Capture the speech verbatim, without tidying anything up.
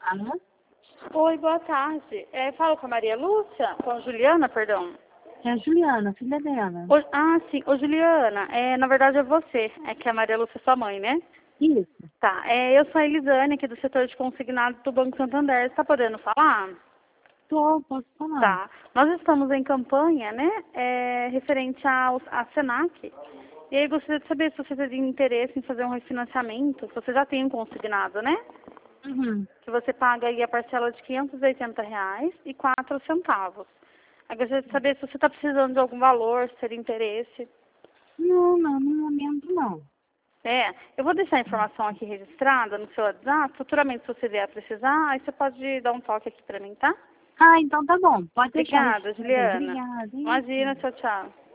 Alô? Oi, boa tarde. É, falo com a Maria Lúcia? Com a Juliana, perdão. É a Juliana, filha dela. Ô, ah, sim. Ô, Juliana, é, na verdade é você. É que a Maria Lúcia é sua mãe, né? Isso. Tá. É, eu sou a Elisane, aqui do setor de consignados do Banco Santander. Você tá podendo falar? Tô, posso falar. Tá. Nós estamos em campanha, né? É, referente ao, à Senac. E aí gostaria de saber se você teria interesse em fazer um refinanciamento. Se você já tem um consignado, né? Uhum. Que você paga aí a parcela de quinhentos e oitenta reais e quatro centavos. Aí gostaria de saber se você está precisando de algum valor, se teria interesse. Não, não, no momento não. É, eu vou deixar a informação aqui registrada no seu WhatsApp. Futuramente, se você vier a precisar, aí você pode dar um toque aqui para mim, tá? Ah, então tá bom. Pode deixar Obrigada, registrado aí. Juliana. Obrigada. Hein? Imagina, tchau, tchau.